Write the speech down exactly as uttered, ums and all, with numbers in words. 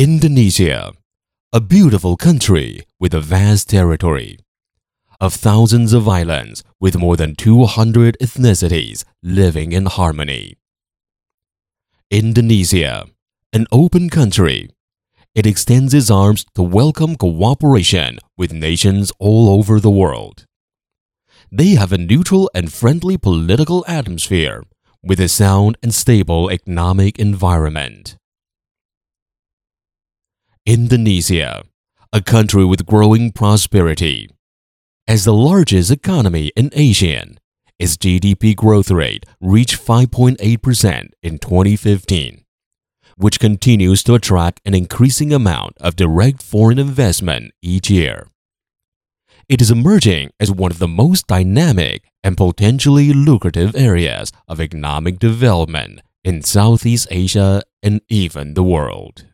Indonesia, a beautiful country with a vast territory of thousands of islands with more than two hundred ethnicities living in harmony. Indonesia, an open country. It extends its arms to welcome cooperation with nations all over the world. They have a neutral and friendly political atmosphere with a sound and stable economic environment. Indonesia, a country with growing prosperity. As the largest economy in Asia, its G D P growth rate reached five point eight percent in twenty fifteen, which continues to attract an increasing amount of direct foreign investment each year. It is emerging as one of the most dynamic and potentially lucrative areas of economic development in Southeast Asia and even the world.